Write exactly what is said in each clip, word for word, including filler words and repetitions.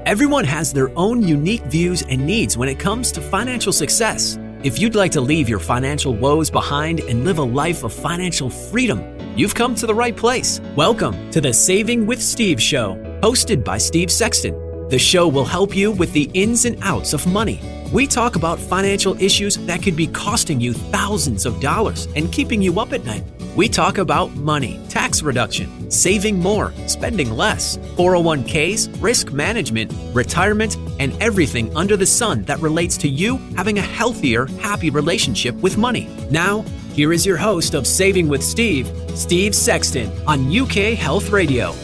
Everyone has their own unique views and needs when it comes to financial success. If you'd like to leave your financial woes behind and live a life of financial freedom, you've come to the right place. Welcome to the Saving with Steve show, hosted by Steve Sexton. The show will help you with the ins and outs of money. We talk about financial issues that could be costing you thousands of dollars and keeping you up at night. We talk about money, tax reduction, saving more, spending less, four oh one k's, risk management, retirement, and everything under the sun that relates to you having a healthier, happy relationship with money. Now, here is your host of Saving with Steve, Steve Sexton, on U K Health Radio.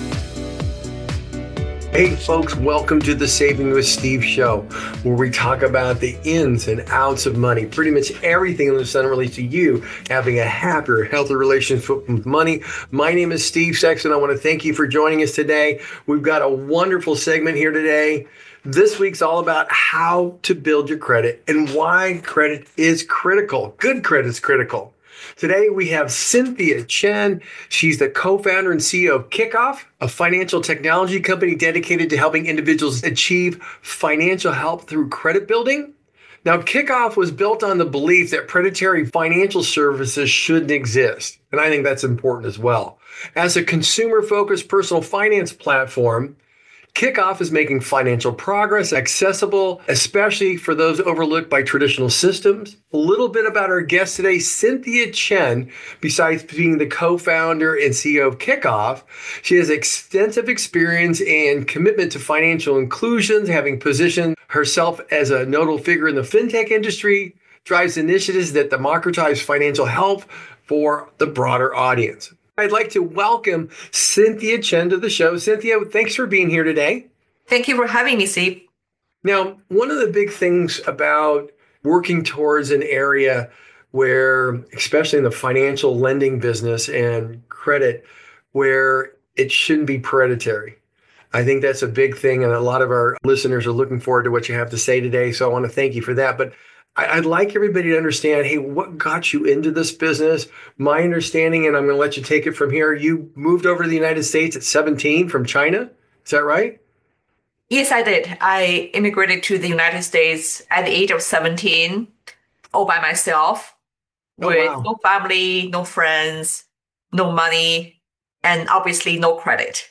Hey folks, welcome to the Saving with Steve show, where we talk about the ins and outs of money, pretty much everything under the sun relates to you having a happier, healthier relationship with money. My name is Steve Sexton. I want to thank you for joining us today. We've got a wonderful segment here today. This week's all about how to build your credit and why credit is critical. Good credit is critical. Today, we have Cynthia Chen. She's the co-founder and C E O of Kickoff, a financial technology company dedicated to helping individuals achieve financial help through credit building. Now, Kickoff was built on the belief that predatory financial services shouldn't exist, and I think that's important as well. As a consumer-focused personal finance platform, Kickoff is making financial progress accessible, especially for those overlooked by traditional systems. A little bit about our guest today, Cynthia Chen. Besides being the co-founder and C E O of Kickoff, she has extensive experience and commitment to financial inclusion, having positioned herself as a notable figure in the fintech industry, drives initiatives that democratize financial help for the broader audience. I'd like to welcome Cynthia Chen to the show. Cynthia, thanks for being here today. Thank you for having me, Steve. Now, one of the big things about working towards an area where, especially in the financial lending business and credit, where it shouldn't be predatory. I think that's a big thing, and a lot of our listeners are looking forward to what you have to say today, so I want to thank you for that. But I'd like everybody to understand, hey, what got you into this business? My understanding, and I'm going to let you take it from here, you moved over to the United States at seventeen from China. Is that right? Yes, I did. I immigrated to the United States at the age of seventeen, all by myself, Oh, with wow. no family, no friends, no money, and obviously no credit.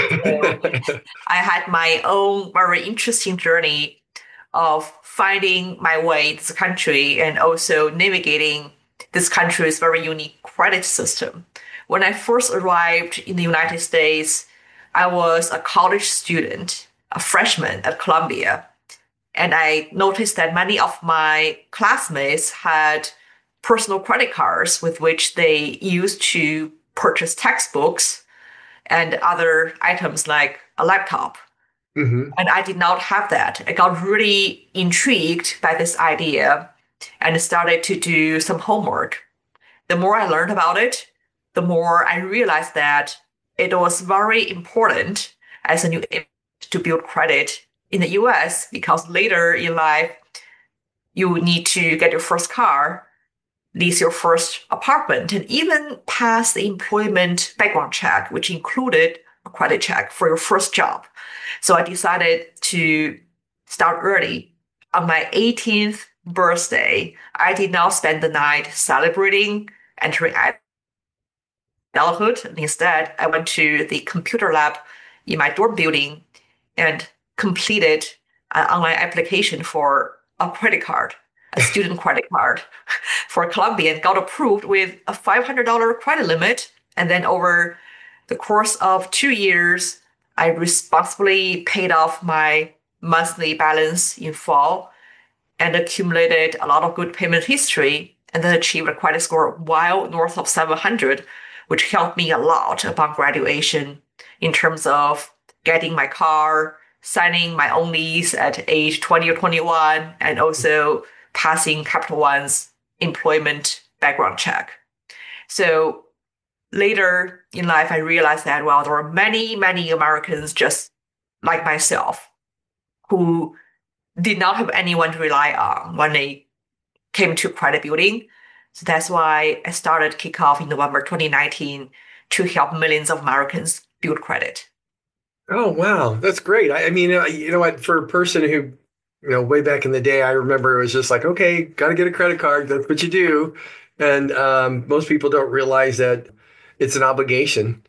So I had my own very interesting journey of finding my way in this country and also navigating this country's very unique credit system. When I first arrived in the United States, I was a college student, a freshman at Columbia, and I noticed that many of my classmates had personal credit cards with which they used to purchase textbooks and other items like a laptop. Mm-hmm. And I did not have that. I got really intrigued by this idea and started to do some homework. The more I learned about it, the more I realized that it was very important as a new immigrant to build credit in the U S, because later in life, you need to get your first car, lease your first apartment, and even pass the employment background check, which included a credit check for your first job. So I decided to start early. On my eighteenth birthday, I did not spend the night celebrating entering adulthood. Instead, I went to the computer lab in my dorm building and completed an online application for a credit card, a student credit card for Columbia, and got approved with a five hundred dollars credit limit. And then over the course of two years, I responsibly paid off my monthly balance in full and accumulated a lot of good payment history, and then achieved a credit score well north of seven hundred, which helped me a lot upon graduation in terms of getting my car, signing my own lease at age twenty or twenty-one, and also passing Capital One's employment background check. So later in life, I realized that, well, there are many, many Americans just like myself who did not have anyone to rely on when they came to credit building. So that's why I started Kickoff in November twenty nineteen to help millions of Americans build credit. Oh, wow. That's great. I, I mean, uh, you know what, for a person who, you know, way back in the day, I remember it was just like, okay, got to get a credit card. That's what you do. And um, most people don't realize that it's an obligation.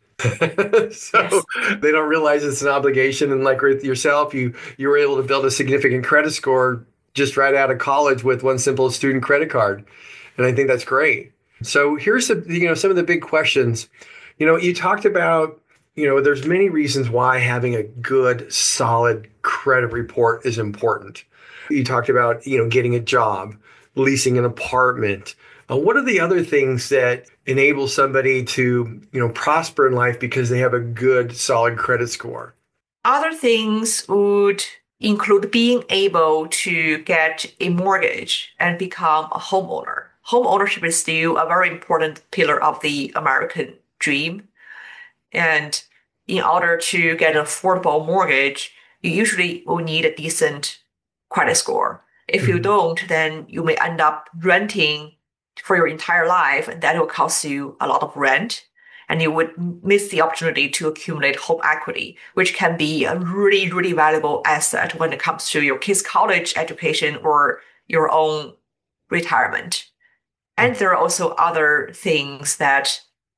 So Yes. they don't realize it's an obligation. And like with yourself, you you were able to build a significant credit score just right out of college with one simple student credit card. And I think that's great. So here's the, you know, some of the big questions. You know, you talked about, you know, there's many reasons why having a good, solid credit report is important. You talked about, you know, getting a job, leasing an apartment. Uh, what are the other things that enable somebody to, you know, prosper in life because they have a good, solid credit score? Other things would include being able to get a mortgage and become a homeowner. Home ownership is still a very important pillar of the American dream. And in order to get an affordable mortgage, you usually will need a decent credit score. If you Mhm. don't, then you may end up renting for your entire life, and that will cost you a lot of rent. And you would miss the opportunity to accumulate home equity, which can be a really, really valuable asset when it comes to your kids' college education or your own retirement. And there are also other things that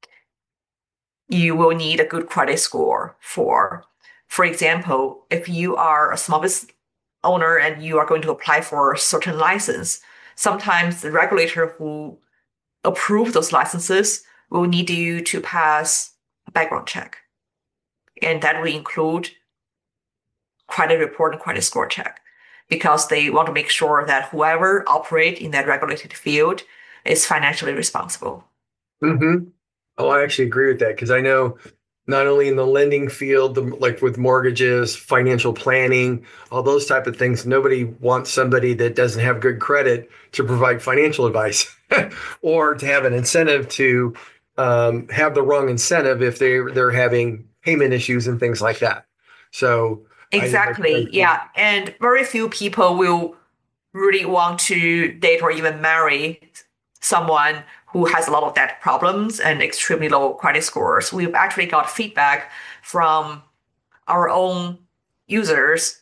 you will need a good credit score for. For example, if you are a small business owner and you are going to apply for a certain license, sometimes the regulator who approve those licenses will need you to pass a background check. And that will include credit report and credit score check because they want to make sure that whoever operates in that regulated field is financially responsible. Mm-hmm. Oh, I actually agree with that because I know not only in the lending field, the, like with mortgages, financial planning, all those type of things, nobody wants somebody that doesn't have good credit to provide financial advice or to have an incentive to um, have the wrong incentive if they they're having payment issues and things like that. So I think that's Exactly. great. Yeah. And very few people will really want to date or even marry someone who has a lot of debt problems and extremely low credit scores. We've actually got feedback from our own users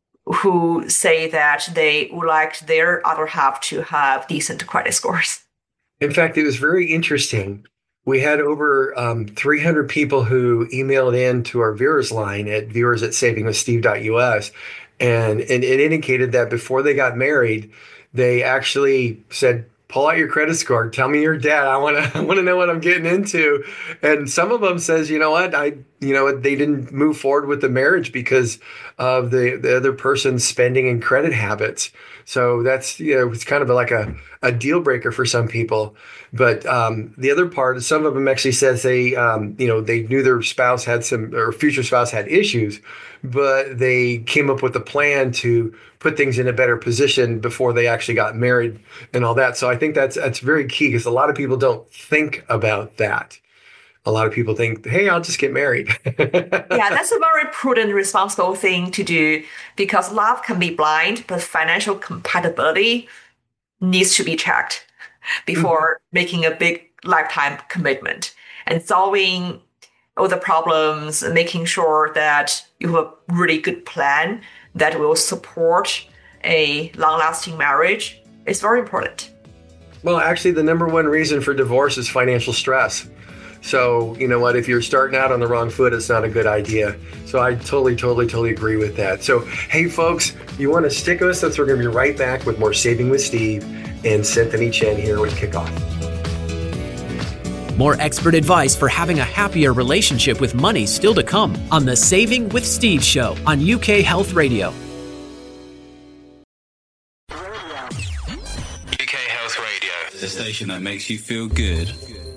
who say that they would like their other half to have decent credit scores. In fact, it was very interesting. We had over um, three hundred people who emailed in to our viewers line at viewers at saving with steve dot u s. And, and it indicated that before they got married, they actually said, pull out your credit score. Tell me your debt. I want to I want to know what I'm getting into. And some of them says, you know what, I you know they didn't move forward with the marriage because of the, the other person's spending and credit habits. So that's, you know, it's kind of like a, a deal breaker for some people. But um, the other part, some of them actually says they, um, you know, they knew their spouse had some, or future spouse had issues, but they came up with a plan to put things in a better position before they actually got married and all that. So I think that's that's very key because a lot of people don't think about that. A lot of people think, hey, I'll just get married. Yeah, that's a very prudent, responsible thing to do because love can be blind, but financial compatibility needs to be checked before making a big lifetime commitment and solving all the problems, making sure that you have a really good plan that will support a long-lasting marriage is very important. Well, actually, the number one reason for divorce is financial stress. So, you know what, if you're starting out on the wrong foot, it's not a good idea. So I totally, totally, totally agree with that. So, hey, folks, you want to stick with us? We're going to be right back with more Saving with Steve and Cynthia Chen here with Kickoff. More expert advice for having a happier relationship with money still to come on the Saving with Steve show on U K Health Radio. U K Health Radio, the station that makes you feel good.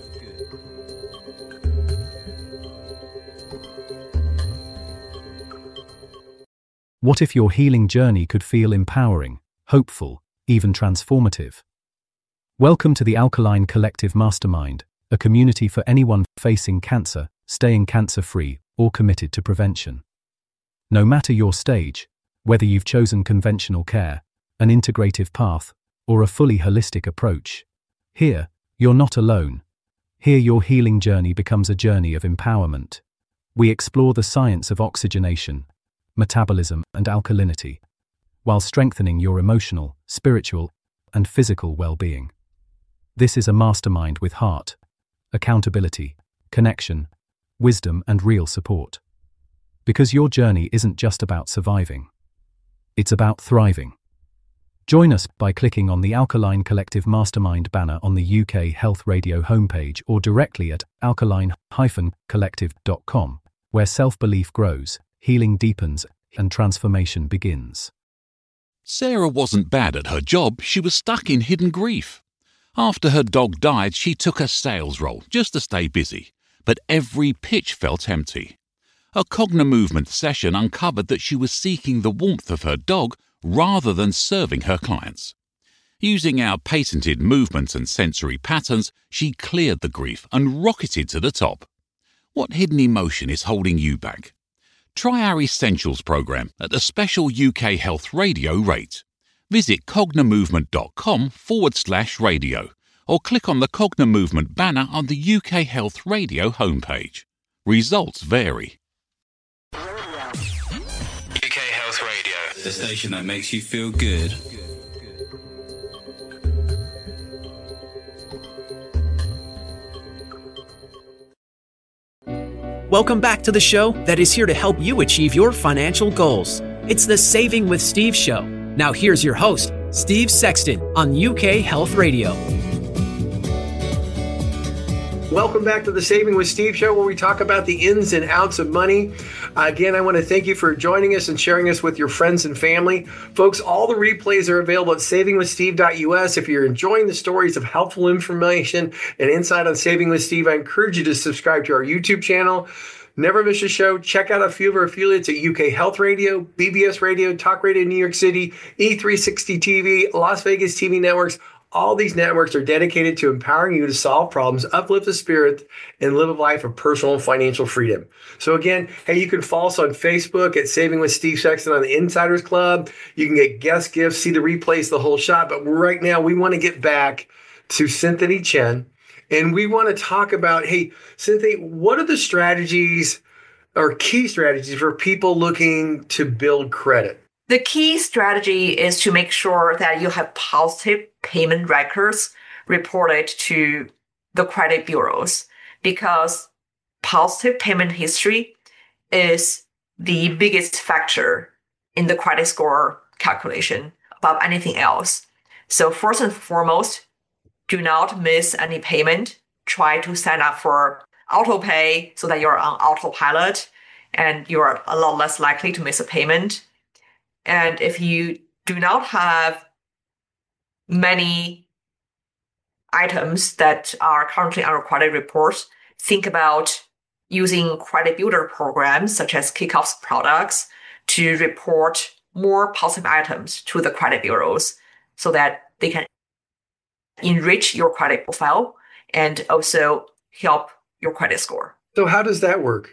What if your healing journey could feel empowering, hopeful, even transformative? Welcome to the Alkaline Collective Mastermind, a community for anyone facing cancer, staying cancer-free, or committed to prevention. No matter your stage, whether you've chosen conventional care, an integrative path, or a fully holistic approach, here, you're not alone. Here your healing journey becomes a journey of empowerment. We explore the science of oxygenation, metabolism, and alkalinity, while strengthening your emotional, spiritual, and physical well-being. This is a mastermind with heart, accountability, connection, wisdom, and real support. Because your journey isn't just about surviving. It's about thriving. Join us by clicking on the Alkaline Collective Mastermind banner on the U K Health Radio homepage or directly at alkaline dash collective dot com, where self-belief grows, healing deepens, and transformation begins. Sarah wasn't bad at her job, she was stuck in hidden grief. After her dog died, she took a sales role just to stay busy, but every pitch felt empty. A Cognimovement session uncovered that she was seeking the warmth of her dog rather than serving her clients. Using our patented movement and sensory patterns, she cleared the grief and rocketed to the top. What hidden emotion is holding you back? Try our Essentials program at a special U K Health Radio rate. Visit cognimovement.com forward slash radio or click on the Cognimovement banner on the U K Health Radio homepage. Results vary. U K Health Radio, the station that makes you feel good. Welcome back to the show that is here to help you achieve your financial goals. It's the Saving with Steve show. Now here's your host, Steve Sexton on U K Health Radio. Welcome back to the Saving with Steve show, where we talk about the ins and outs of money. Uh, again, I want to thank you for joining us and sharing us with your friends and family. Folks, all the replays are available at saving with steve dot u s. If you're enjoying the stories of helpful information and insight on Saving with Steve, I encourage you to subscribe to our YouTube channel. Never miss a show. Check out a few of our affiliates at U K Health Radio, B B S Radio, Talk Radio New York City, E three sixty T V, Las Vegas T V networks. All these networks are dedicated to empowering you to solve problems, uplift the spirit, and live a life of personal and financial freedom. So again, hey, you can follow us on Facebook at Saving with Steve Sexton on the Insiders Club. You can get guest gifts, see the replays, the whole shot. But right now, we want to get back to Cynthia Chen. And we want to talk about, hey, Cynthia, what are the strategies or key strategies for people looking to build credit? The key strategy is to make sure that you have positive payment records reported to the credit bureaus, because positive payment history is the biggest factor in the credit score calculation above anything else. So first and foremost, do not miss any payment. Try to sign up for auto pay so that you're on autopilot and you're a lot less likely to miss a payment. And if you do not have many items that are currently on your credit report, think about using credit builder programs such as Kickoff's products to report more positive items to the credit bureaus so that they can enrich your credit profile and also help your credit score. So how does that work?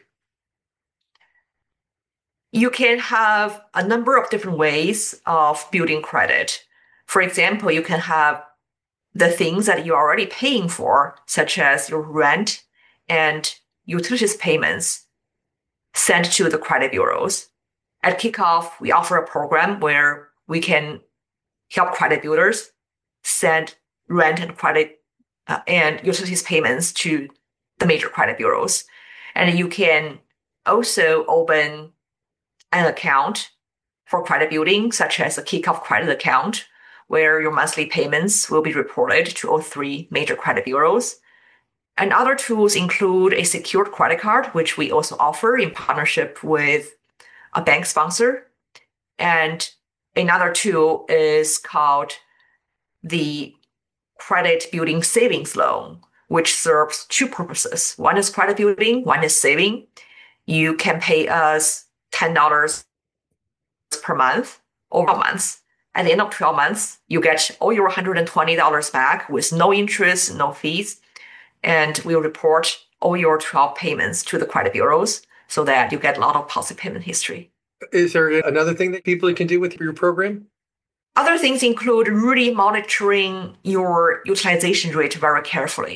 You can have a number of different ways of building credit. For example, you can have the things that you're already paying for, such as your rent and utilities payments, sent to the credit bureaus. At Kickoff, we offer a program where we can help credit builders send rent and credit uh, and utilities payments to the major credit bureaus. And you can also open an account for credit building, such as a Kickoff credit account, where your monthly payments will be reported to all three major credit bureaus. And other tools include a secured credit card, which we also offer in partnership with a bank sponsor. And another tool is called the Credit Building Savings Loan, which serves two purposes. One is credit building, one is saving. You can pay us ten dollars per month over twelve months. At the end of twelve months, you get all your one hundred twenty dollars back with no interest, no fees. And we'll report all your twelve payments to the credit bureaus so that you get a lot of positive payment history. Is there another thing that people can do with your program? Other things include really monitoring your utilization rate very carefully,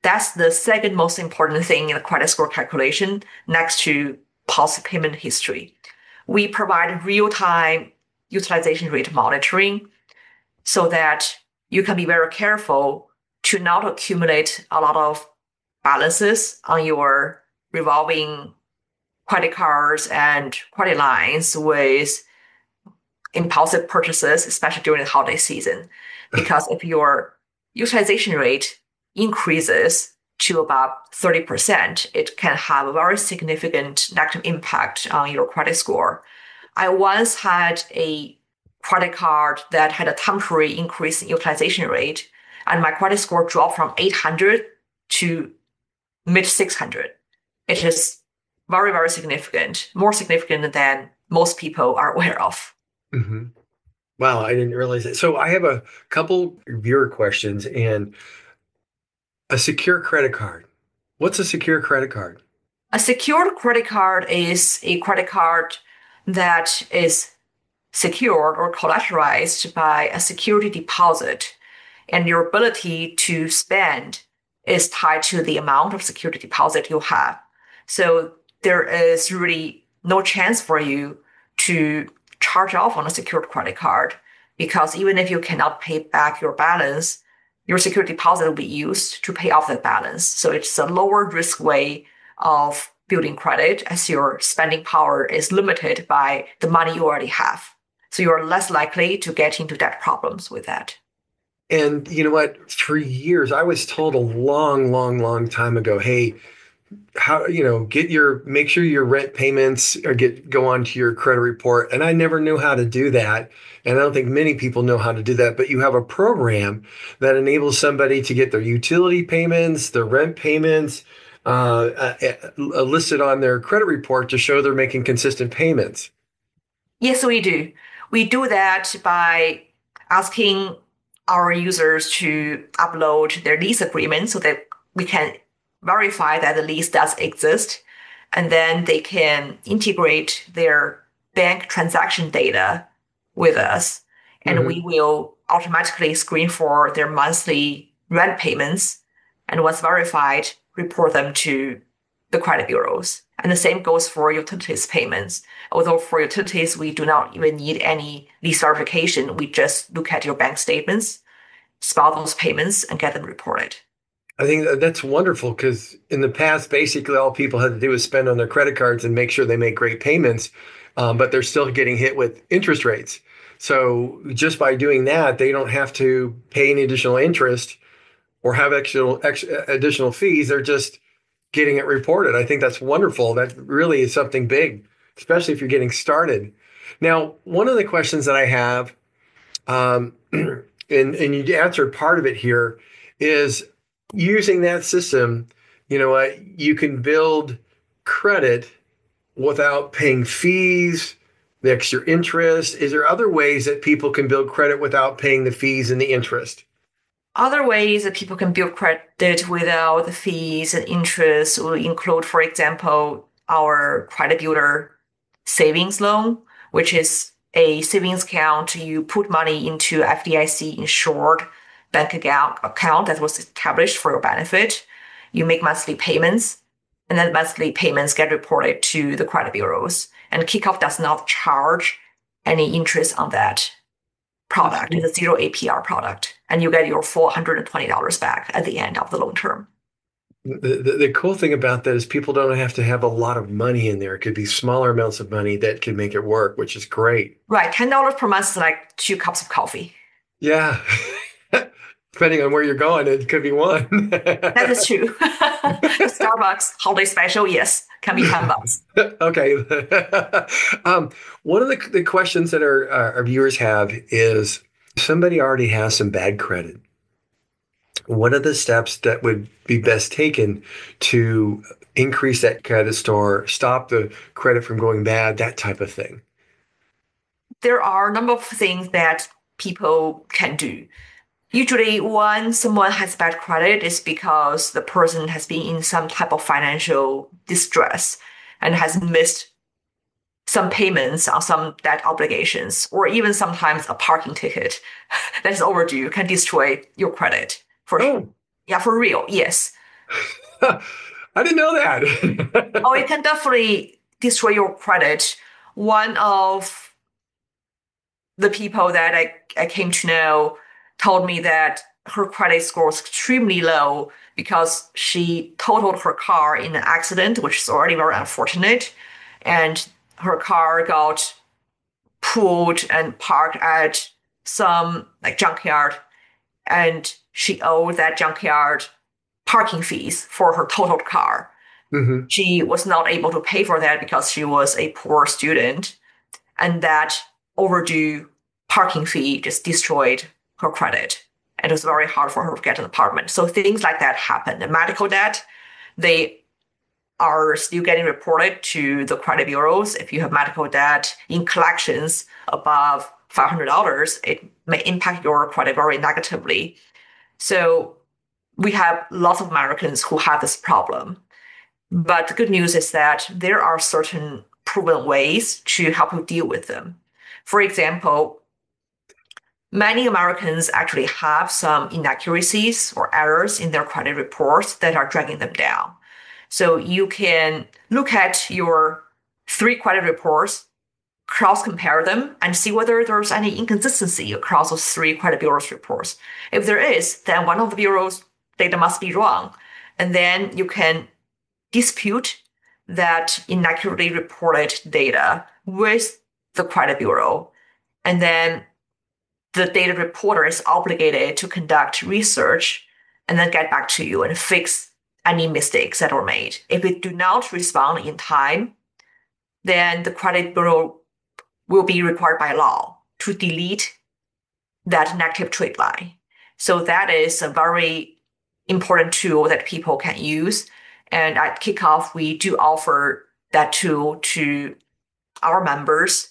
That's the second most important thing in the credit score calculation next to past payment history. We provide real-time utilization rate monitoring so that you can be very careful to not accumulate a lot of balances on your revolving credit cards and credit lines with impulsive purchases, especially during the holiday season. Because if your utilization rate increases to about thirty percent, it can have a very significant negative impact on your credit score. I once had a credit card that had a temporary increase in utilization rate, and my credit score dropped from eight hundred to mid six hundred. It is very, very significant, more significant than most people are aware of. Mm-hmm. Wow, I didn't realize that. So I have a couple viewer questions. And a secure credit card. What's a secure credit card? A secured credit card is a credit card that is secured or collateralized by a security deposit, and your ability to spend is tied to the amount of security deposit you have. So there is really no chance for you to charge off on a secured credit card, because even if you cannot pay back your balance, your security deposit will be used to pay off that balance. So it's a lower risk way of building credit, as your spending power is limited by the money you already have. So you're less likely to get into debt problems with that. And you know what? For years, I was told a long, long, long time ago, hey, how, you know, get your, make sure your rent payments or get, go onto your credit report. And I never knew how to do that. And I don't think many people know how to do that, but you have a program that enables somebody to get their utility payments, their rent payments, uh, uh, listed on their credit report to show they're making consistent payments. Yes, we do. We do that by asking our users to upload their lease agreement so that we can verify that the lease does exist, and then they can integrate their bank transaction data with us, and mm-hmm. we will automatically screen for their monthly rent payments, and once verified, report them to the credit bureaus. And the same goes for utilities payments. Although for utilities, we do not even need any lease verification. We just look at your bank statements, spot those payments, and get them reported. I think that's wonderful, because in the past, basically all people had to do was spend on their credit cards and make sure they make great payments, um, but they're still getting hit with interest rates. So just by doing that, they don't have to pay any additional interest or have extra, extra additional fees. They're just getting it reported. I think that's wonderful. That really is something big, especially if you're getting started. Now, one of the questions that I have, um, and, and you answered part of it here, is using that system, you know what, you can build credit without paying fees, the extra interest. Is there other ways that people can build credit without paying the fees and the interest? Other ways that people can build credit without the fees and interest will include, for example, our Credit Builder savings loan, which is a savings account. You put money into F D I C insured bank account, account that was established for your benefit. You make monthly payments, and then monthly payments get reported to the credit bureaus. And Kickoff does not charge any interest on that product. It's a zero A P R product, and you get your four hundred twenty dollars back at the end of the loan term. The, the, the cool thing about that is people don't have to have a lot of money in there. It could be smaller amounts of money that can make it work, which is great. Right. ten dollars per month is like two cups of coffee. Yeah. Depending on where you're going, it could be one. That is true. The Starbucks holiday special, yes, can be ten bucks. Okay. um, one of the, the questions that our, our viewers have is, somebody already has some bad credit. What are the steps that would be best taken to increase that credit score, stop the credit from going bad, that type of thing? There are a number of things that people can do. Usually when someone has bad credit, it's because the person has been in some type of financial distress and has missed some payments on some debt obligations, or even sometimes a parking ticket that is overdue can destroy your credit. For, oh. Yeah, for real, yes. I didn't know that. Oh, it can definitely destroy your credit. One of the people that I, I came to know told me that her credit score was extremely low because she totaled her car in an accident, which is already very unfortunate. And her car got pulled and parked at some like junkyard. And she owed that junkyard parking fees for her totaled car. Mm-hmm. She was not able to pay for that because she was a poor student. And that overdue parking fee just destroyed her credit. And it was very hard for her to get an apartment. So things like that happen. And medical debt, they are still getting reported to the credit bureaus. If you have medical debt in collections above five hundred dollars, it may impact your credit very negatively. So we have lots of Americans who have this problem. But the good news is that there are certain proven ways to help you deal with them. For example, many Americans actually have some inaccuracies or errors in their credit reports that are dragging them down. So you can look at your three credit reports, cross-compare them, and see whether there's any inconsistency across those three credit bureaus reports. If there is, then one of the bureaus' data must be wrong. And then you can dispute that inaccurately reported data with the credit bureau. And then the data reporter is obligated to conduct research and then get back to you and fix any mistakes that were made. If it do not respond in time, then the credit bureau will be required by law to delete that negative trade line. So that is a very important tool that people can use. And at Kickoff, we do offer that tool to our members.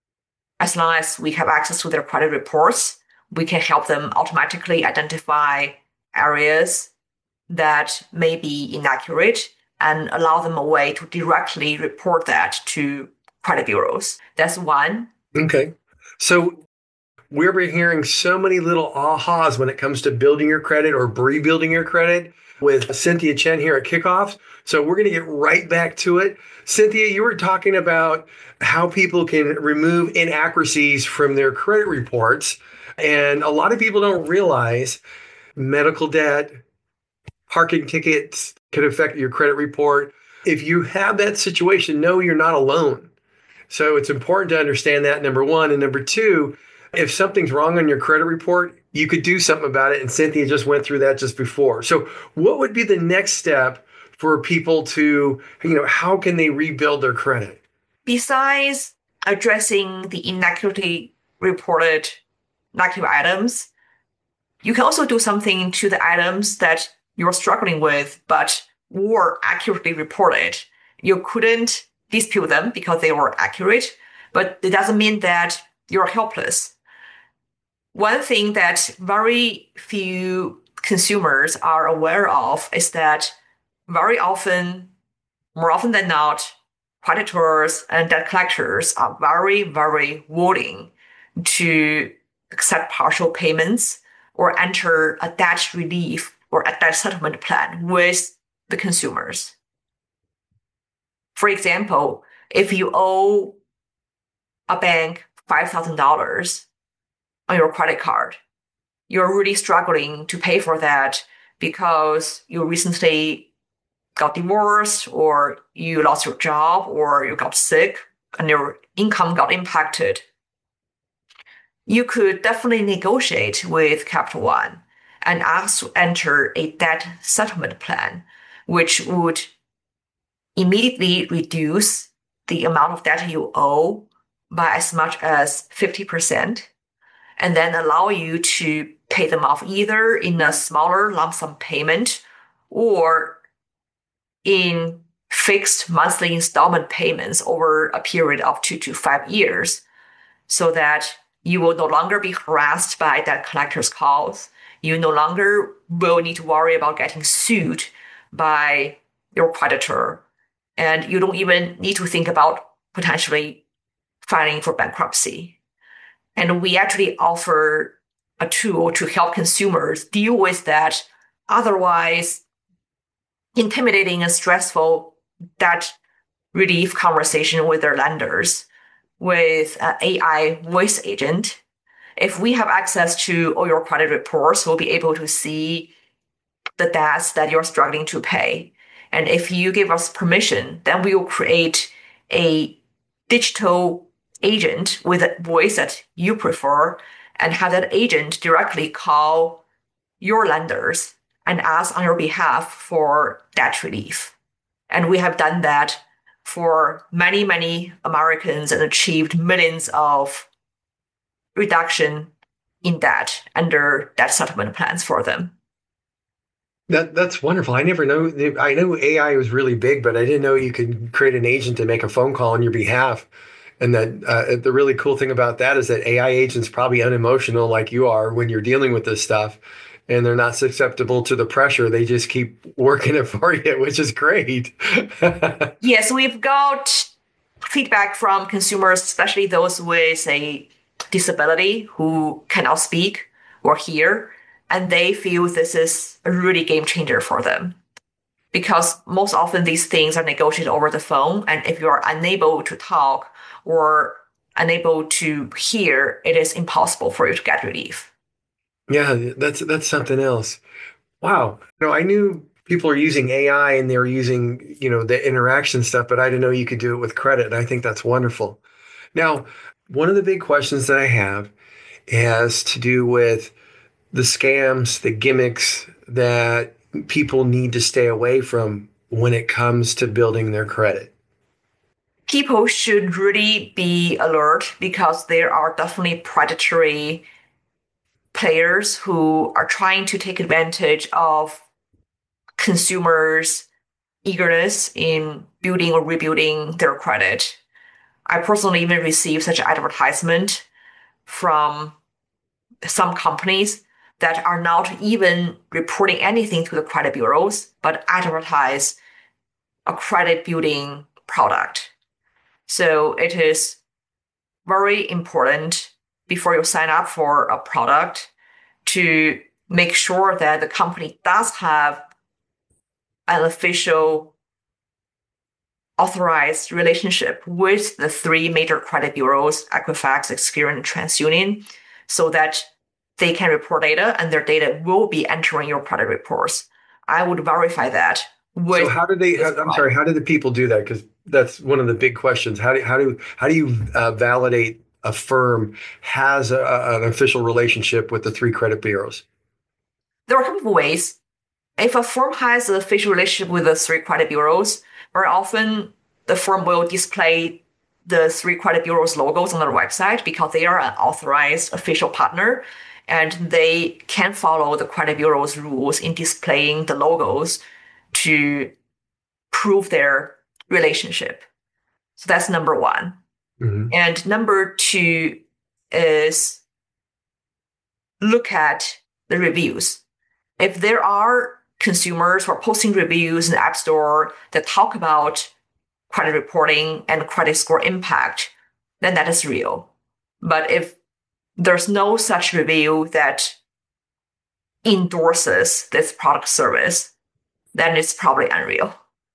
As long as we have access to their credit reports, we can help them automatically identify areas that may be inaccurate and allow them a way to directly report that to credit bureaus. That's one. Okay. So we're hearing so many little ahas when it comes to building your credit or rebuilding your credit with Cynthia Chen here at Kickoff. So we're going to get right back to it. Cynthia, you were talking about how people can remove inaccuracies from their credit reports. And a lot of people don't realize medical debt, parking tickets can affect your credit report. If you have that situation, know you're not alone. So it's important to understand that, number one. And number two, if something's wrong on your credit report, you could do something about it. And Cynthia just went through that just before. So what would be the next step for people to, you know, how can they rebuild their credit? Besides addressing the inaccurately reported negative items, you can also do something to the items that you're struggling with, but were accurately reported. You couldn't dispute them because they were accurate, but it doesn't mean that you're helpless. One thing that very few consumers are aware of is that very often, more often than not, creditors and debt collectors are very, very willing to accept partial payments or enter a debt relief or a debt settlement plan with the consumers. For example, if you owe a bank five thousand dollars on your credit card, you're really struggling to pay for that because you recently got divorced or you lost your job or you got sick and your income got impacted. You could definitely negotiate with Capital One and ask to enter a debt settlement plan, which would immediately reduce the amount of debt you owe by as much as fifty percent, and then allow you to pay them off either in a smaller lump sum payment or in fixed monthly installment payments over a period of two to five years, so that you will no longer be harassed by debt collectors' calls. You no longer will need to worry about getting sued by your creditor. And you don't even need to think about potentially filing for bankruptcy. And we actually offer a tool to help consumers deal with that otherwise intimidating and stressful debt relief conversation with their lenders with an A I voice agent. If we have access to all your credit reports, we'll be able to see the debts that you're struggling to pay. And if you give us permission, then we will create a digital agent with a voice that you prefer and have that agent directly call your lenders and ask on your behalf for debt relief. And we have done that for many, many Americans and achieved millions of reduction in debt under debt settlement plans for them. That that's wonderful. I never know. I know A I was really big, but I didn't know you could create an agent to make a phone call on your behalf. And that uh, the really cool thing about that is that A I agents probably unemotional like you are when you're dealing with this stuff, and they're not susceptible to the pressure. They just keep working it for you, which is great. Yes, we've got feedback from consumers, especially those with a disability who cannot speak or hear, and they feel this is a really game changer for them. Because most often these things are negotiated over the phone, and if you are unable to talk or unable to hear, it is impossible for you to get relief. Yeah, that's that's something else. Wow. You know, I knew people are using A I and they're using, you know, the interaction stuff, but I didn't know you could do it with credit. And I think that's wonderful. Now, one of the big questions that I have has to do with the scams, the gimmicks that people need to stay away from when it comes to building their credit. People should really be alert because there are definitely predatory players who are trying to take advantage of consumers' eagerness in building or rebuilding their credit. I personally even received such advertisement from some companies that are not even reporting anything to the credit bureaus, but advertise a credit building product. So it is very important before you sign up for a product to make sure that the company does have an official authorized relationship with the three major credit bureaus, Equifax, Experian, and TransUnion, so that they can report data and their data will be entering your credit reports. I would verify that. With so how do they, how, I'm sorry, how do the people do that? Because that's one of the big questions. How do, how do, how do you uh, validate a firm has a, an official relationship with the three credit bureaus? There are a couple of ways. If a firm has an official relationship with the three credit bureaus, very often the firm will display the three credit bureaus logos on their website because they are an authorized official partner and they can follow the credit bureau's rules in displaying the logos to prove their relationship. So that's number one. Mm-hmm. And number two is look at the reviews. If there are consumers who are posting reviews in the App Store that talk about credit reporting and credit score impact, then that is real. But if there's no such review that endorses this product service, then it's probably unreal.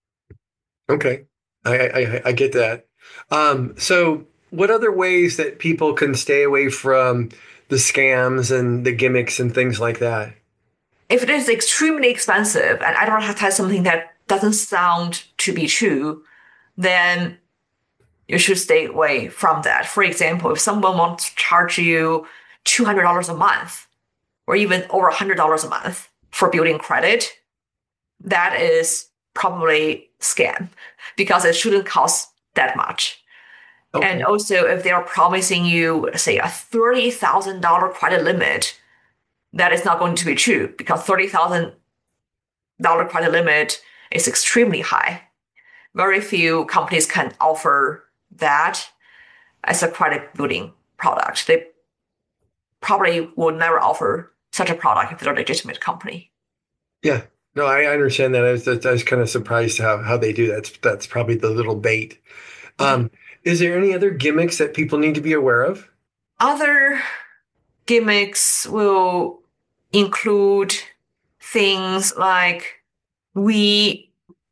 Okay, I I, I get that. Um, so what other ways that people can stay away from the scams and the gimmicks and things like that? If it is extremely expensive and advertise something that doesn't sound to be true, then you should stay away from that. For example, if someone wants to charge you two hundred dollars a month or even over one hundred dollars a month for building credit, that is probably scam because it shouldn't cost that much. Okay. And also, if they are promising you, say, a thirty thousand dollars credit limit, that is not going to be true because thirty thousand dollars credit limit is extremely high. Very few companies can offer that as a credit building product. They probably will never offer such a product if they're a legitimate company. Yeah, no, I understand that. I was, I was kind of surprised how, how they do that. That's, that's probably the little bait. Um, mm-hmm. Is there any other gimmicks that people need to be aware of? Other gimmicks will include things like we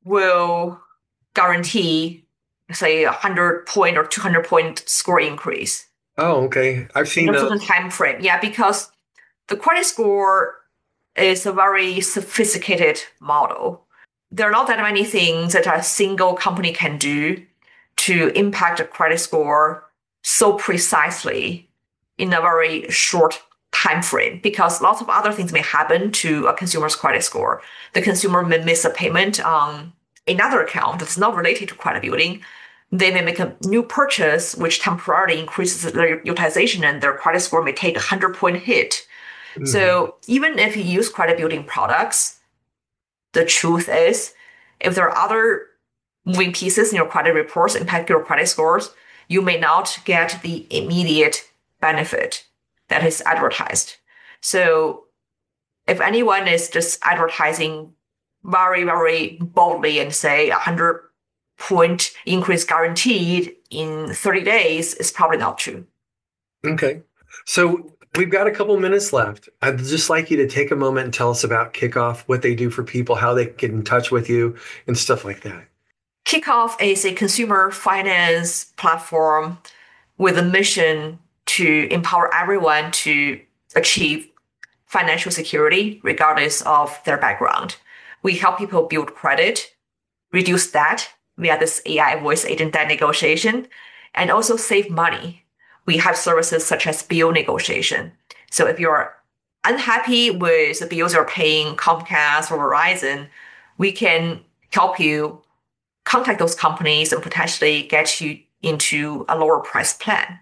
will guarantee, say, a hundred point or two hundred point score increase. Oh, okay. I've seen in a that. certain time frame. Yeah, because the credit score is a very sophisticated model. There are not that many things that a single company can do to impact a credit score so precisely in a very short time frame, because lots of other things may happen to a consumer's credit score. The consumer may miss a payment on another account that's not related to credit building. They may make a new purchase, which temporarily increases their utilization, and their credit score may take a hundred point hit. Mm. So even if you use credit building products, the truth is, if there are other moving pieces in your credit reports impact your credit scores, you may not get the immediate benefit that is advertised. So if anyone is just advertising very, very boldly and say one hundred point increase guaranteed in thirty days, is probably not true. Okay. So we've got a couple minutes left. I'd just like you to take a moment and tell us about Kickoff, what they do for people, how they get in touch with you, and stuff like that. Kickoff is a consumer finance platform with a mission to empower everyone to achieve financial security regardless of their background. We help people build credit, reduce debt via this A I voice agent debt negotiation, and also save money. We have services such as bill negotiation. So if you're unhappy with the bills you're paying Comcast or Verizon, we can help you contact those companies and potentially get you into a lower price plan.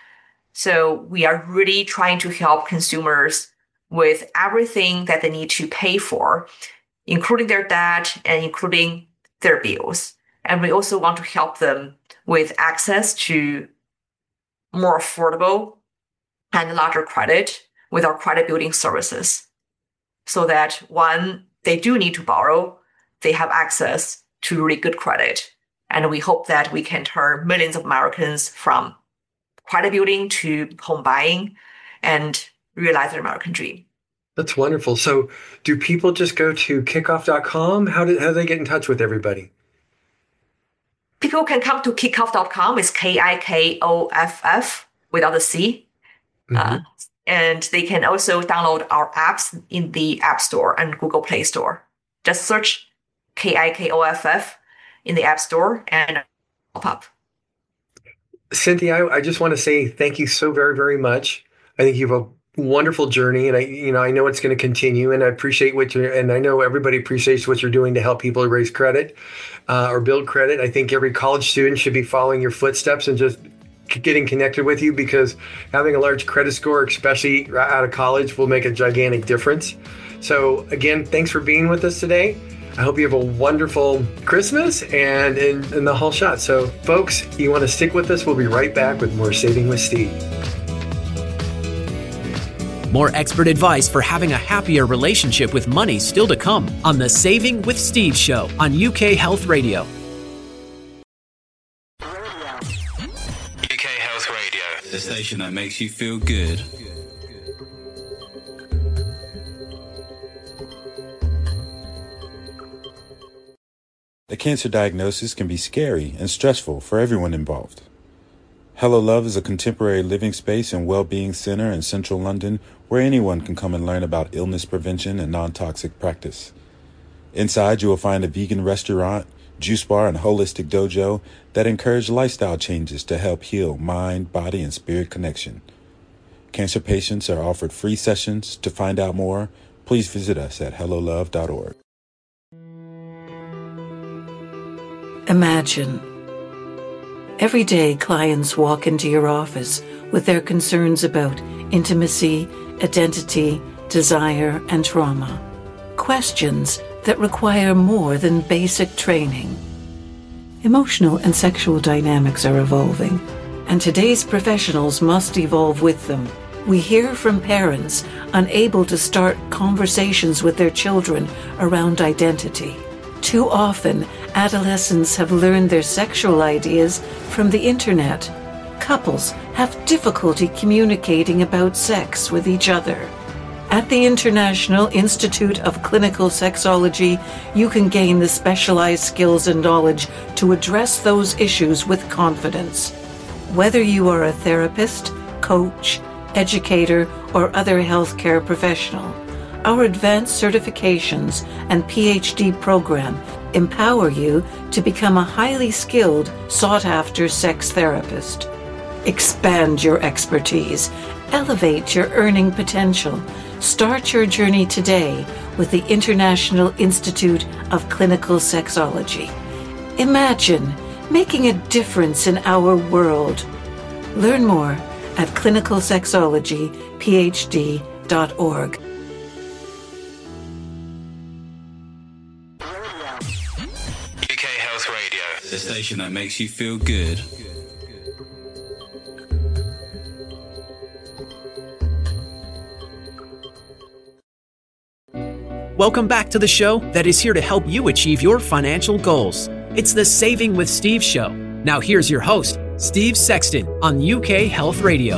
So we are really trying to help consumers with everything that they need to pay for, including their debt and including their bills. And we also want to help them with access to more affordable and larger credit with our credit building services, so that when they do need to borrow, they have access to really good credit. And we hope that we can turn millions of Americans from credit building to home buying and realize their American dream. That's wonderful. So do people just go to kickoff dot com? How do, how do they get in touch with everybody? People can come to kickoff dot com. It's K I K O F F without the C. Mm-hmm. Uh, and they can also download our apps in the App Store and Google Play Store. Just search K I K O F F in the App Store and pop up. Cynthia, I, I just want to say thank you so very, very much. I think you have a wonderful journey, and I, you know, I know it's going to continue, and I appreciate what you're, and I know everybody appreciates what you're doing to help people raise credit uh, or build credit. I think every college student should be following your footsteps and just getting connected with you, because having a large credit score, especially out of college, will make a gigantic difference. So again, thanks for being with us today. I hope you have a wonderful Christmas and in, in the whole shot. So folks, you want to stick with us? We'll be right back with more Saving with Steve. More expert advice for having a happier relationship with money still to come on the Saving with Steve show on U K Health Radio. U K Health Radio, the station that makes you feel good. A cancer diagnosis can be scary and stressful for everyone involved. Hello Love is a contemporary living space and well-being center in central London where anyone can come and learn about illness prevention and non-toxic practice. Inside, you will find a vegan restaurant, juice bar, and holistic dojo that encourage lifestyle changes to help heal mind, body, and spirit connection. Cancer patients are offered free sessions. To find out more, please visit us at hello love dot org. Imagine. Every day, clients walk into your office with their concerns about intimacy, identity, desire, and trauma. Questions that require more than basic training. Emotional and sexual dynamics are evolving, and today's professionals must evolve with them. We hear from parents unable to start conversations with their children around identity. Too often, adolescents have learned their sexual ideas from the internet. Couples have difficulty communicating about sex with each other. At the International Institute of Clinical Sexology, you can gain the specialized skills and knowledge to address those issues with confidence. Whether you are a therapist, coach, educator, or other healthcare professional, our advanced certifications and P H D program empower you to become a highly skilled, sought-after sex therapist. Expand your expertise. Elevate your earning potential. Start your journey today with the International Institute of Clinical Sexology. Imagine making a difference in our world. Learn more at clinical sexology p h d dot org. U K Health Radio, the station that makes you feel good. Welcome back to the show that is here to help you achieve your financial goals. It's the Saving with Steve show. Now here's your host, Steve Sexton on U K Health Radio.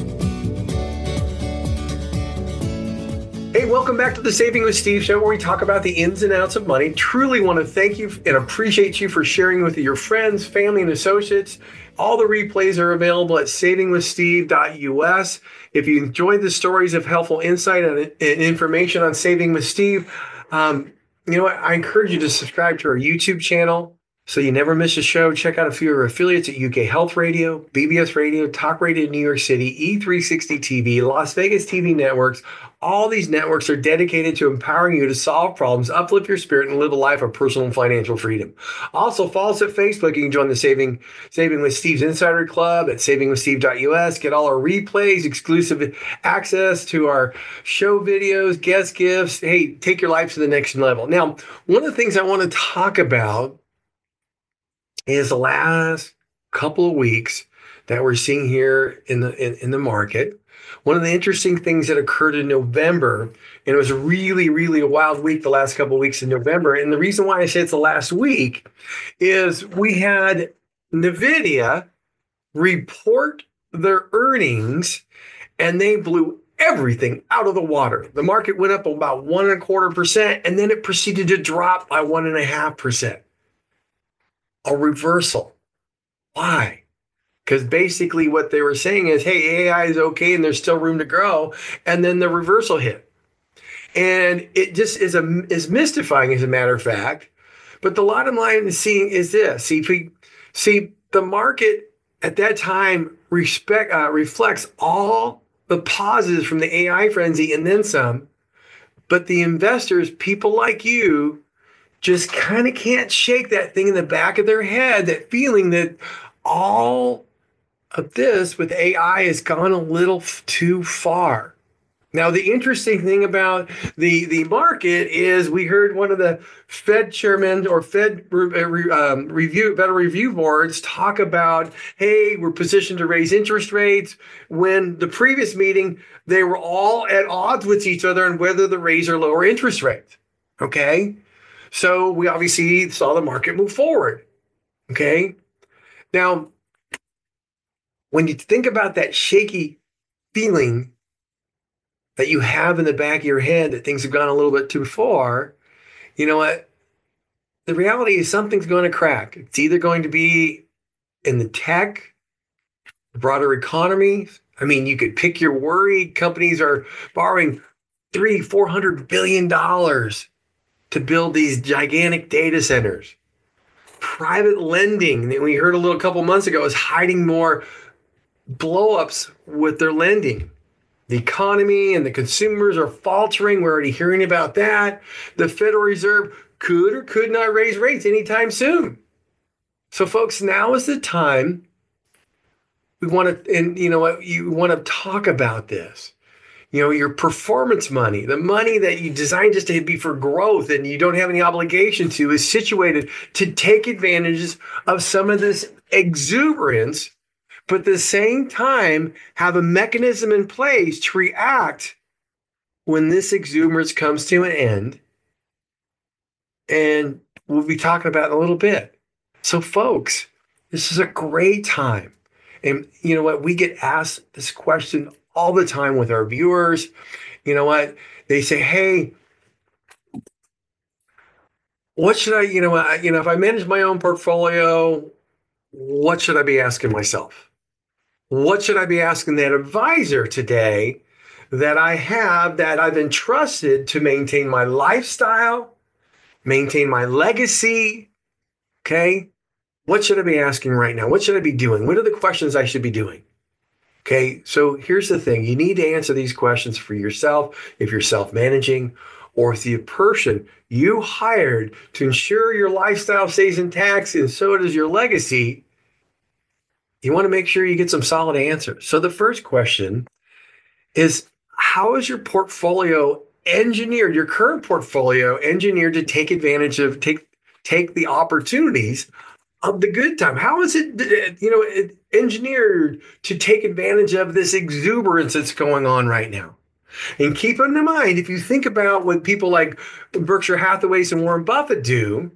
Hey, welcome back to the Saving with Steve show, where we talk about the ins and outs of money. Truly want to thank you and appreciate you for sharing with your friends, family, and associates. All the replays are available at saving with steve dot u s. If you enjoyed the stories of helpful insight and information on Saving with Steve, um, you know what? I encourage you to subscribe to our YouTube channel so you never miss a show. Check out a few of our affiliates at U K Health Radio, B B S Radio, Talk Radio New York City, E three sixty T V, Las Vegas T V networks. All these networks are dedicated to empowering you to solve problems, uplift your spirit, and live a life of personal and financial freedom. Also, follow us at Facebook. You can join the Saving Saving with Steve's Insider Club at saving with steve dot u s. Get all our replays, exclusive access to our show videos, guest gifts. Hey, take your life to the next level. Now, one of the things I want to talk about is the last couple of weeks that we're seeing here in the in, in the market. One of the interesting things that occurred in November, and it was really, really a wild week the last couple of weeks in November. And the reason why I say it's the last week is we had NVIDIA report their earnings, and they blew everything out of the water. The market went up about one and a quarter percent, and then it proceeded to drop by one and a half percent. A reversal. Why? Because basically what they were saying is, hey, A I is okay and there's still room to grow. And then the reversal hit. And it just is a, is mystifying, as a matter of fact. But the bottom line is seeing is this. See, if we, see the market at that time respect, uh, reflects all the positives from the A I frenzy and then some. But the investors, people like you, just kind of can't shake that thing in the back of their head, that feeling that all of this with A I has gone a little too far. Now, the interesting thing about the, the market is we heard one of the Fed chairmen or Fed um, review, Federal Review Boards talk about, hey, we're positioned to raise interest rates, when the previous meeting, they were all at odds with each other on whether to raise or lower interest rates. Okay? So we obviously saw the market move forward. Okay? Now, when you think about that shaky feeling that you have in the back of your head that things have gone a little bit too far, you know what? The reality is something's going to crack. It's either going to be in the tech, the broader economy. I mean, you could pick your worry. Companies are borrowing three, four hundred billion dollars to build these gigantic data centers. Private lending that we heard a little couple months ago is hiding more blow-ups with their lending. The economy and the consumers are faltering. We're already hearing about that. The Federal Reserve could or could not raise rates anytime soon. So, folks, now is the time we want to, and you know what, you want to talk about this. You know, your performance money, the money that you designed just to be for growth and you don't have any obligation to, is situated to take advantages of some of this exuberance, but at the same time have a mechanism in place to react when this exuberance comes to an end. And we'll be talking about it in a little bit. So, folks, this is a great time. And you know what? We get asked this question all the time with our viewers. You know what? They say, hey, what should I, you know, I, you know, if I manage my own portfolio, what should I be asking myself? What should I be asking that advisor today that I have, that I've entrusted to maintain my lifestyle, maintain my legacy? Okay. What should I be asking right now? What should I be doing? What are the questions I should be doing? Okay. So here's the thing. You need to answer these questions for yourself if you're self-managing, or if the person you hired to ensure your lifestyle stays intact and so does your legacy. You want to make sure you get some solid answers. So the first question is, how is your portfolio engineered, your current portfolio engineered to take advantage of, take, take the opportunities of the good time? How is it, you know, engineered to take advantage of this exuberance that's going on right now? And keep in mind, if you think about what people like Berkshire Hathaway and Warren Buffett do,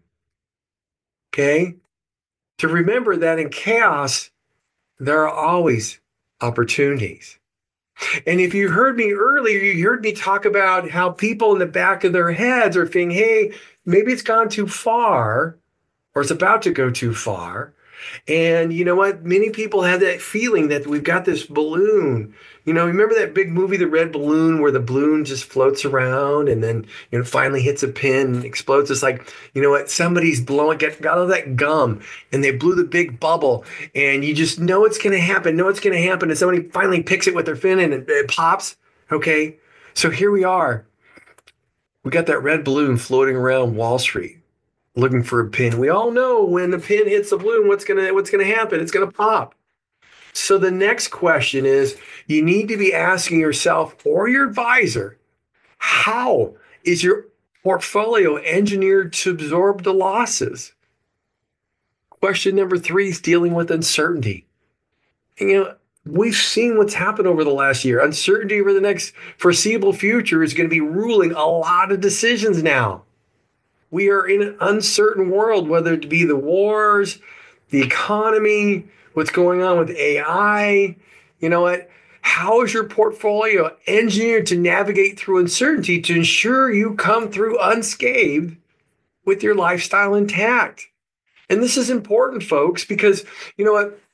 okay, to remember that in chaos, there are always opportunities. And if you heard me earlier, you heard me talk about how people in the back of their heads are thinking, hey, maybe it's gone too far, or it's about to go too far. And you know what? Many people have that feeling that we've got this balloon. You know, remember that big movie, The Red Balloon, where the balloon just floats around and then, you know, finally hits a pin and explodes? It's like, you know what? Somebody's blowing, got, got all that gum and they blew the big bubble and you just know it's going to happen, know it's going to happen. And somebody finally picks it with their fin and it, it pops. Okay. So here we are. We got that red balloon floating around Wall Street, looking for a pin. We all know when the pin hits the balloon, what's gonna what's gonna happen? It's gonna pop. So the next question is, you need to be asking yourself or your advisor, how is your portfolio engineered to absorb the losses? Question number three is dealing with uncertainty. And, you know, we've seen what's happened over the last year. Uncertainty over the next foreseeable future is going to be ruling a lot of decisions now. We are in an uncertain world, whether it be the wars, the economy, what's going on with A I. You know what? How is your portfolio engineered to navigate through uncertainty to ensure you come through unscathed with your lifestyle intact? And this is important, folks, because you know what?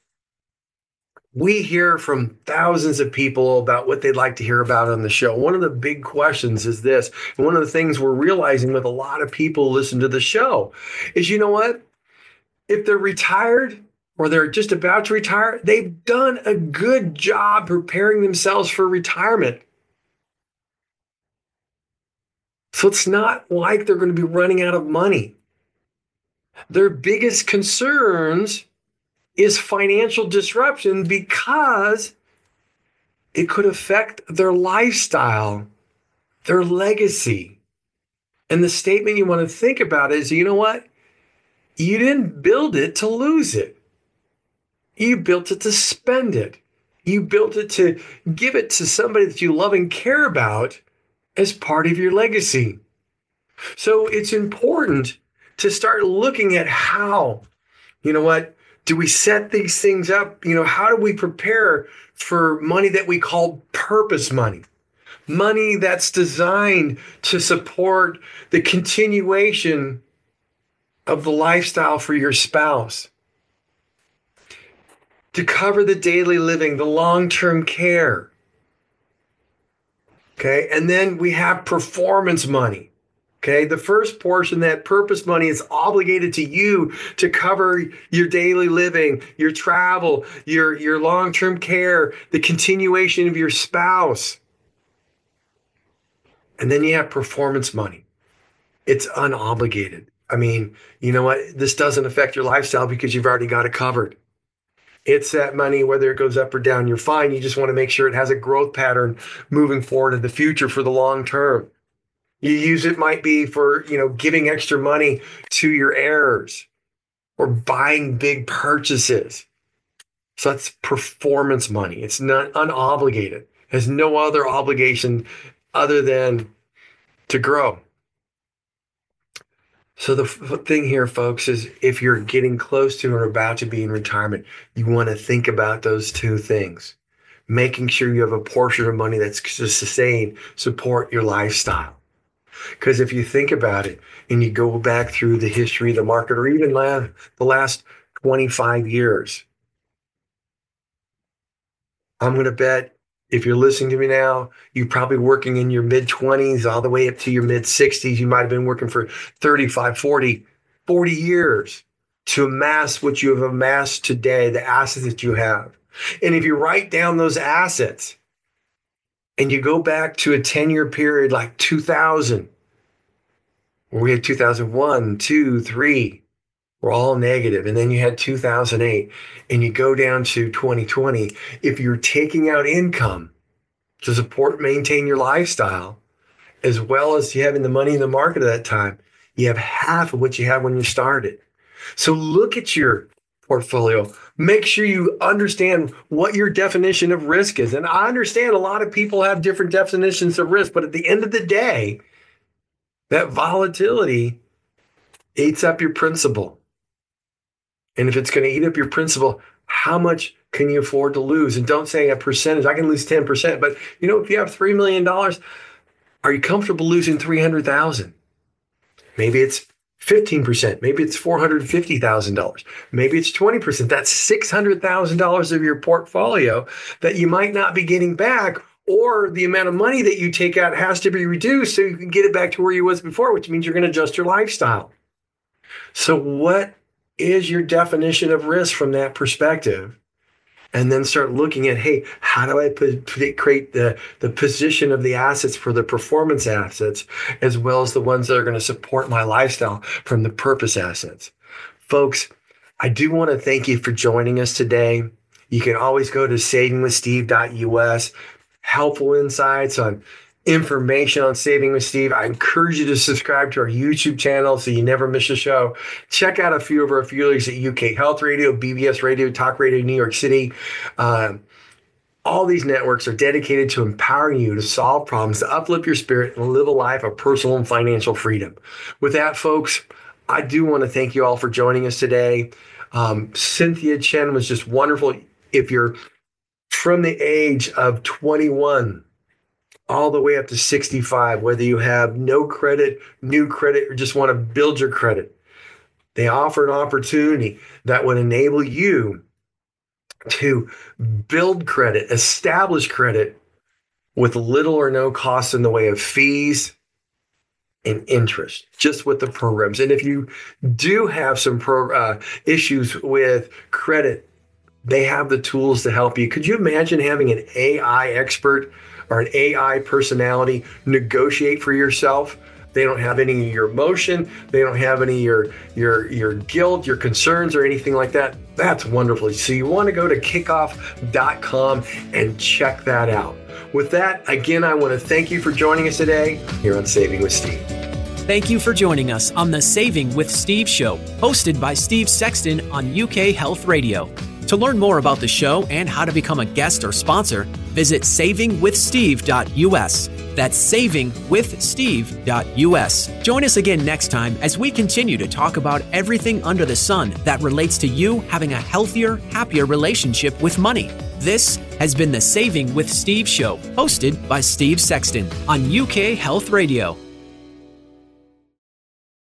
We hear from thousands of people about what they'd like to hear about on the show. One of the big questions is this, and one of the things we're realizing with a lot of people who listen to the show is, you know what? If they're retired or they're just about to retire, they've done a good job preparing themselves for retirement. So it's not like they're going to be running out of money. Their biggest concerns is financial disruption because it could affect their lifestyle, their legacy. And the statement you want to think about is, you know what? You didn't build it to lose it. You built it to spend it. You built it to give it to somebody that you love and care about as part of your legacy. So it's important to start looking at how, you know what, do we set these things up? You know, how do we prepare for money that we call purpose money? Money that's designed to support the continuation of the lifestyle for your spouse, to cover the daily living, the long-term care. Okay, and then we have performance money. Okay, the first portion, that purpose money, is obligated to you to cover your daily living, your travel, your, your long-term care, the continuation of your spouse. And then you have performance money. It's unobligated. I mean, you know what? This doesn't affect your lifestyle because you've already got it covered. It's that money, whether it goes up or down, you're fine. You just want to make sure it has a growth pattern moving forward in the future for the long term. You use it might be for, you know, giving extra money to your heirs or buying big purchases. So that's performance money. It's not unobligated. It has no other obligation other than to grow. So the f- thing here, folks, is if you're getting close to or about to be in retirement, you want to think about those two things. making sure you have a portion of money that's to sustain, support your lifestyle. Because if you think about it and you go back through the history of the market, or even the last twenty-five years, I'm going to bet if you're listening to me now, you're probably working in your mid-twenties all the way up to your mid-sixties. You might have been working for thirty-five, forty, forty years to amass what you have amassed today, the assets that you have. And if you write down those assets and you go back to a ten-year period like two thousand, where we had two thousand one, two, three, were all negative. And then you had two thousand eight, and you go down to twenty twenty. If you're taking out income to support, maintain your lifestyle, as well as you having the money in the market at that time, you have half of what you had when you started. So look at your portfolio. Make sure you understand what your definition of risk is. And I understand a lot of people have different definitions of risk, but at the end of the day, that volatility eats up your principal. And if it's going to eat up your principal, how much can you afford to lose? And don't say a percentage. I can lose ten percent. But, you know, if you have three million dollars, are you comfortable losing three hundred thousand dollars? Maybe it's fifteen percent. Maybe it's four hundred fifty thousand dollars. Maybe it's twenty percent. That's six hundred thousand dollars of your portfolio that you might not be getting back, or the amount of money that you take out has to be reduced so you can get it back to where you was before, which means you're going to adjust your lifestyle. So what is your definition of risk from that perspective? And then start looking at, hey, how do I put, create the, the position of the assets for the performance assets, as well as the ones that are going to support my lifestyle from the purpose assets? Folks, I do want to thank you for joining us today. You can always go to saving with steve dot U S. Helpful insights on information on Saving with Steve. I encourage you to subscribe to our YouTube channel so you never miss a show. Check out a few of our affiliates at U K Health Radio, B B S Radio, Talk Radio, New York City. Um, all these networks are dedicated to empowering you to solve problems, to uplift your spirit, and live a life of personal and financial freedom. With that, folks, I do want to thank you all for joining us today. Um, Cynthia Chen was just wonderful. If you're from the age of twenty-one all the way up to sixty-five, whether you have no credit, new credit, or just want to build your credit, they offer an opportunity that would enable you to build credit, establish credit with little or no cost in the way of fees and interest, just with the programs. And if you do have some pro, uh, issues with credit, they have the tools to help you. Could you imagine having an A I expert or an A I personality negotiate for yourself? They don't have any of your emotion. They don't have any of your, your, your guilt, your concerns, or anything like that. That's wonderful. So you want to go to kickoff dot com and check that out. With that, again, I want to thank you for joining us today here on Saving with Steve. Thank you for joining us on the Saving with Steve show, hosted by Steve Sexton on U K Health Radio. To learn more about the show and how to become a guest or sponsor, visit saving with steve dot U S. That's saving with steve dot U S. Join us again next time as we continue to talk about everything under the sun that relates to you having a healthier, happier relationship with money. This has been the Saving with Steve show, hosted by Steve Sexton on U K Health Radio.